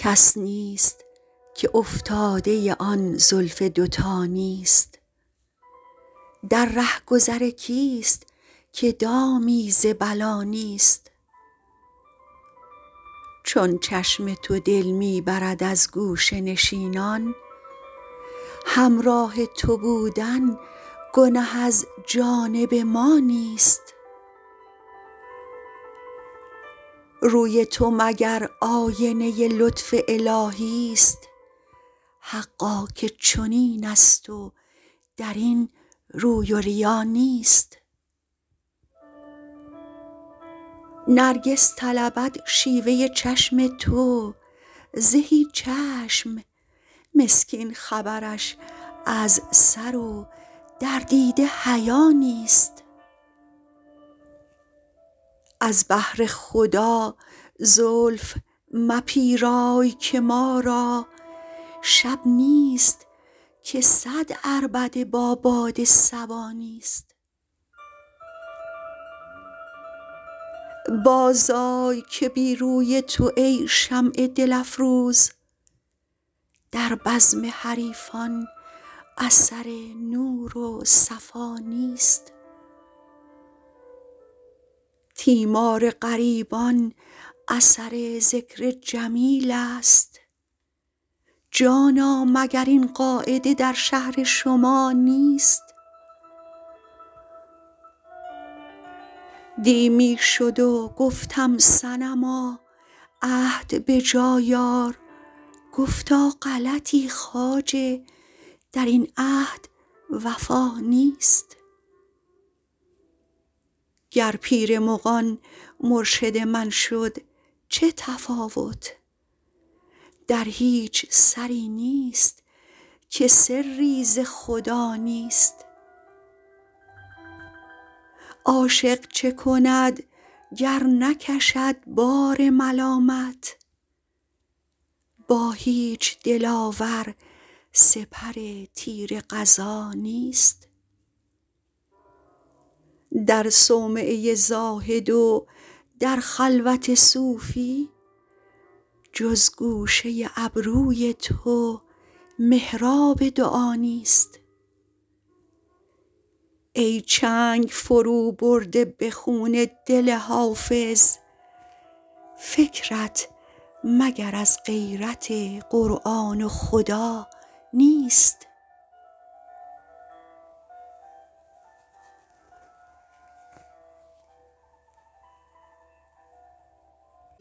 کس نیست که افتاده آن زلف دوتا نیست. در رهگذر کیست که دامی ز بلا نیست. چون چشم تو دل می برد از گوشه نشینان، همراه تو بودن گنه از جانب ما نیست. روی تو مگر آینه لطف الهی است؟ حقا که چنین است و در این روی و ریا نیست. نرگس طلبد شیوه چشم تو، زهی چشم مسکین خبرش از سر و در دیده حیا نیست. از بهر خدا زلف مپیرای که ما را شب نیست که 100 عربده با باد صبا نیست. بازآی که بی روی تو ای شمع دل افروز، در بزم حریفان اثر نور و صفا نیست. تیمار غریبان اثر ذکر جمیل است، جانا مگر این قاعده در شهر شما نیست. دی می شد و گفتم صنما عهد به جای آر، گفتا غلطی خواجه در این عهد وفا نیست. گر پیر مغان مرشد من شد چه تفاوت؟ در هیچ سری نیست که سری ز خدا نیست. عاشق چه کند گر نکشد بار ملامت؟ با هیچ دلاور سپر تیر قضا نیست. در صومعه زاهد و در خلوت صوفی، جز گوشه ابروی تو محراب دعا نیست. ای چنگ فرو برده به خون دل حافظ، فکرت مگر از غیرت قرآن و خدا نیست.